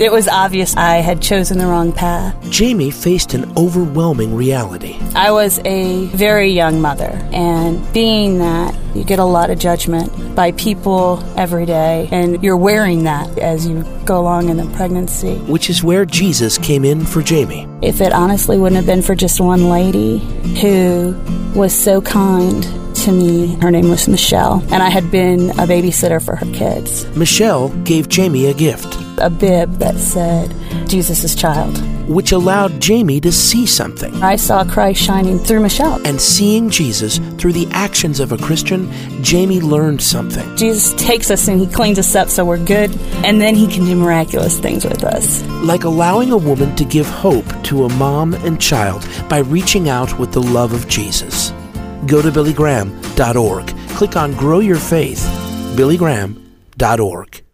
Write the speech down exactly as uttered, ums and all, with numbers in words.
It was obvious I had chosen the wrong path. Jamie faced an overwhelming reality. I was a very young mother, and being that, you get a lot of judgment by people every day, and you're wearing that as you go along in the pregnancy. Which is where Jesus came in for Jamie. If it honestly wouldn't have been for just one lady who was so kind to me, her name was Michelle, and I had been a babysitter for her kids. Michelle gave Jamie a gift. A bib that said, Jesus' child. Which allowed Jamie to see something. I saw Christ shining through Michelle. And seeing Jesus through the actions of a Christian, Jamie learned something. Jesus takes us and he cleans us up so we're good, and then he can do miraculous things with us. Like allowing a woman to give hope to a mom and child by reaching out with the love of Jesus. Go to billy graham dot org. Click on Grow Your Faith, billy graham dot org.